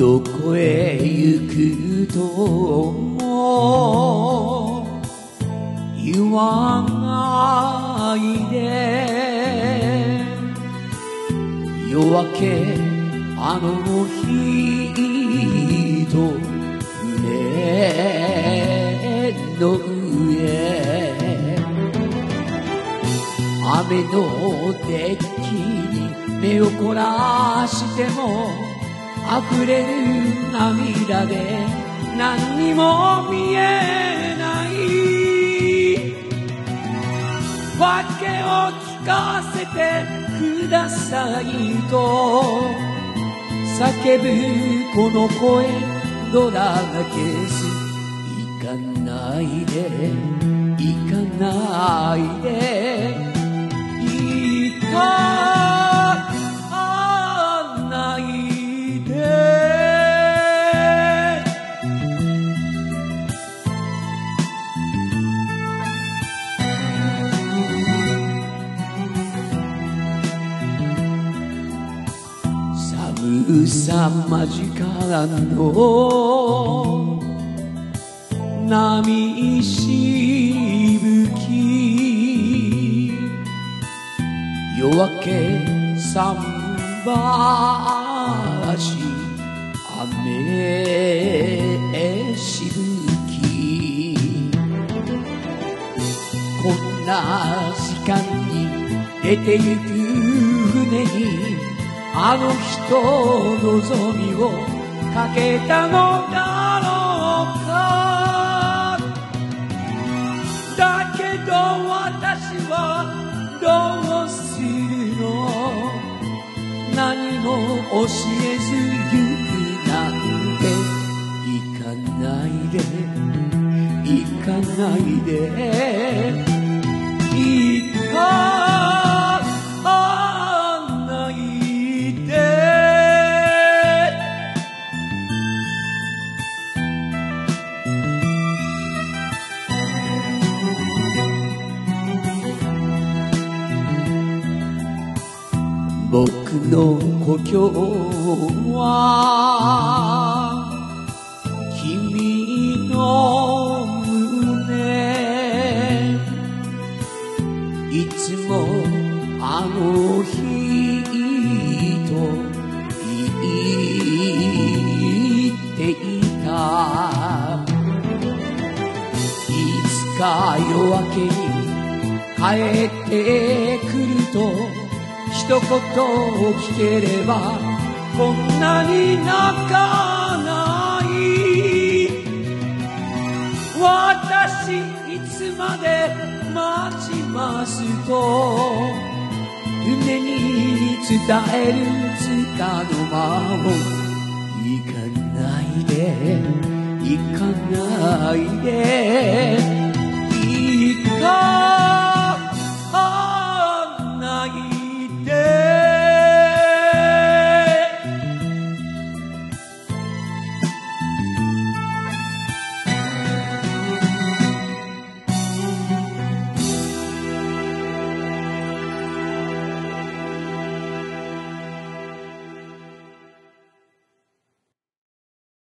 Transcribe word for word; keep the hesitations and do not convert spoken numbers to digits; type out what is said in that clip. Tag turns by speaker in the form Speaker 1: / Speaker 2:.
Speaker 1: どこへ行くとも言わないで、夜明けあの日と船の上、雨のデッキに目を凝らしても溢れる涙で何にも見えない。訳を聞かせてくださいと叫ぶこの声どらけす。行かないで行かないで行かないで。寒さ間近の波しぶき、夜明け桟橋雨しぶき、こんな時間に出てゆく船にあの人望みをかけたのだろうか。だけど私はどうするの、何も教えず行くなんて。行かないで行かないで行かないで。僕の故郷は君の胸、いつもあの日と言っていた。いつか夜明けに帰ってくると一言聞ければこんなに泣かない。私いつまで待ちますと船に伝えるつかの間を。行かないで行かないで